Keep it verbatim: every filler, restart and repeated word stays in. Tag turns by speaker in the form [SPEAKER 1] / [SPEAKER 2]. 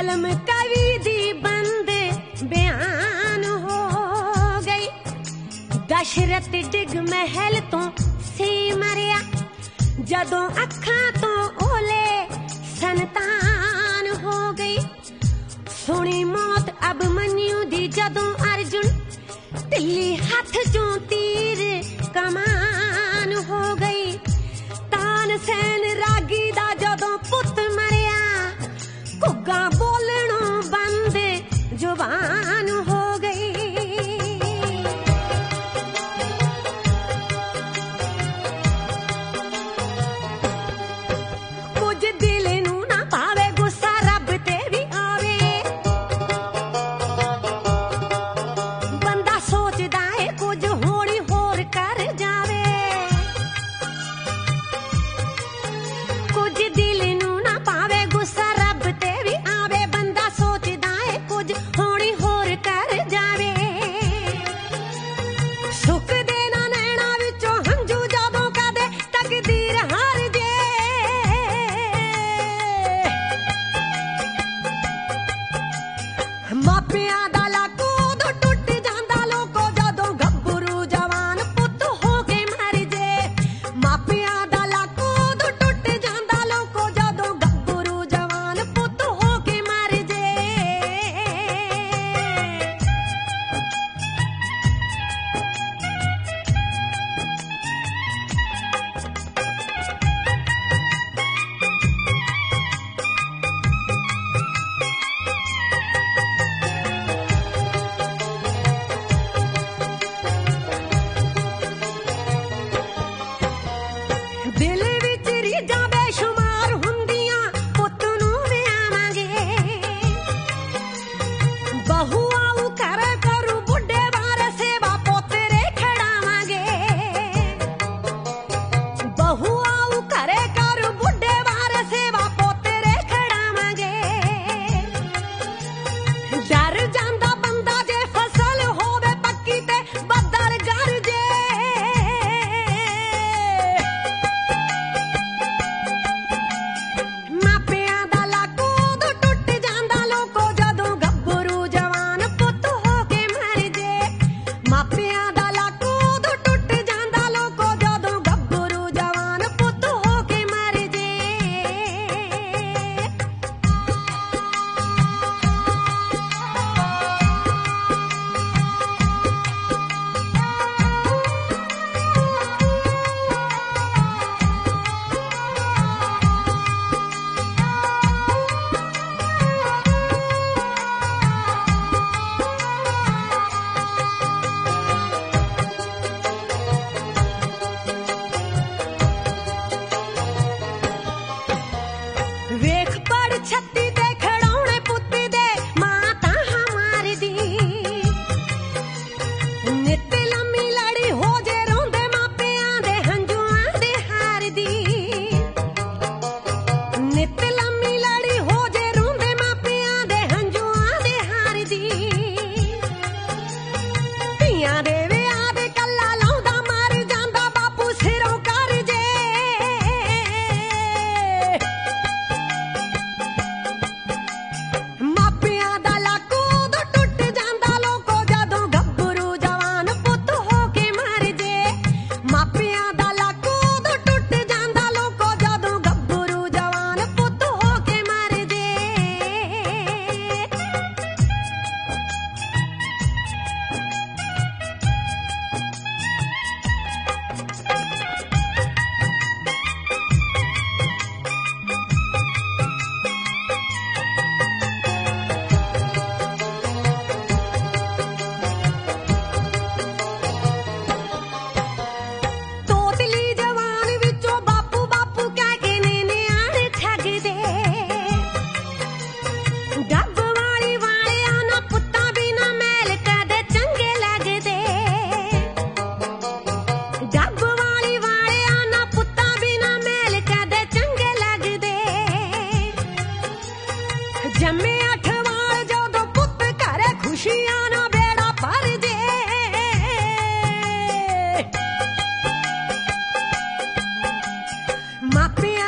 [SPEAKER 1] कलम कवि दी बंद बयान हो गई। दशरथ डिग महल तो सी मरिया जदों अखां तो ओले संतान हो गई। सुनी मौत अभिमन्यु दी जदों अर्जुन तिल्ली हाथ चों तीर कमान हो गई। तानसेन रागी दा जदों पुत मरिया घुग्गा बोलणों बंद जुबान हो गई। कुछ दिल नू ना पावे गुस्सा रब ते भी आवे। बंदा सोचदा है कुछ होली होर कर जावे। कुछ दिल नू ना पावे गुस्सा रब ते भी आवे। बंदा सोचदा है कुछ होली होर कर जावे। सुख देना नैना विचों हंझू जदों कदे तकदीर हार जे। मापियां दा लाकू उदों टुट जांदा लोको जदों गब्बरू जवान पुत हो के मर जे। मापियां दा लाकू उदों टुट जांदा लोको जदों गब्बरू जवान पुत हो के मर जे। दिल विच रीझां बेशुमार हुंदियां पुत नूं विआवांगे। बहु आऊ कर करू बुढ़े बार सेवा पोतरे खड़ावांगे। बहु आऊ करे करू बुढ़े बार सेवा पोतरे खड़ावांगे। डर जांदा बंदा जे फसल होवे पक्की ते बदर गरजे। मापियां दा लाकू उदों टुट जांदा लोको जदों गब्बरू जवान पुत हो के मर जे। मापियां दा लाकू उदों टुट जांदा लोको जदों गब्बरू जवान पुत हो के मर जे। ਵੇਖ ਪੜ ਛੱਤੀ ਤੇ ਖੜਾਉਣੇ ਪੁੱਤ ਦੇ ਮਾਂ ਤਾਂ ਮਾਰਦੀ। ਨਿੱਤ ਲੰਮੀ ਲੜੀ ਹੋ ਜੇ ਰੋਂਦੇ ਮਾਪਿਆਂ ਦੇ ਹੰਝੂਆਂ ਦੇ ਹਾਰਦੀ। ਨਿੱਤ ਲੰਮੀ ਲੜੀ ਹੋ ਜੇ ਰੋਂਦੇ ਮਾਪਿਆਂ ਦੇ ਹੰਝੂਆਂ ਦੇ ਹਾਰਦੀ। ਧੀਆਂ ਦੇ ਵਿਆਹ ਦੇ ਕੱਲਾ ਲਾਉਂਦਾ ਮਰ ਜਾਂਦਾ ਬਾਪੂ ਸਿਰੋਂ ਕਰ ਜੇ। ਮਾਪਿਆਂ ਦਾ ਲਾਕੂ ਉਦੋਂ ਟੁੱਟ ਜਾਂਦਾ ਲੋਕੋ ਜਦੋਂ ਗੱਭਰੂ ਜਵਾਨ ਪੁੱਤ ਹੋ ਕੇ ਮਰ ਜੇ। ਮਾਪਿਆਂ ਦਾ ਲਾਕੂ ਉਦੋਂ ਟੁੱਟ ਜਾਂਦਾ ਲੋਕੋ ਜਦੋਂ ਗੱਭਰੂ ਜਵਾਨ ਪੁੱਤ ਹੋ ਕੇ ਮਰ ਜੇ। ਤੋਤਲੀ ਜਵਾਨ ਵਿੱਚੋਂ ਬਾਪੂ ਬਾਪੂ ਕਹਿ ਕੇ ਨੇ ਨਿਆਣੇ ਠੱਗਦੇ। ਡੱਬ ਵਾਲੀ ਵਾਲਿਆਂ ਨਾ ਪੁੱਤਾਂ ਬਿਨਾ ਮੈਲ ਕਦੇ ਚੰਗੇ ਲੱਗਦੇ। ਡੱਬ ਵਾਲੀ ਵਾਲਿਆਂ ਨਾ ਪੁੱਤਾਂ ਬਿਨਾ ਮੈਲ ਕਦੇ ਚੰਗੇ ਲੱਗਦੇ। ਜੰਮੇ ਅੱਠ ਵਾਲ ਜਦੋਂ ਪੁੱਤ ਘਰੇ ਖੁਸ਼ੀਆਂ ਨਾ ਬੇੜਾ ਭਰ ਜੇ। ਮਾਪਿਆਂ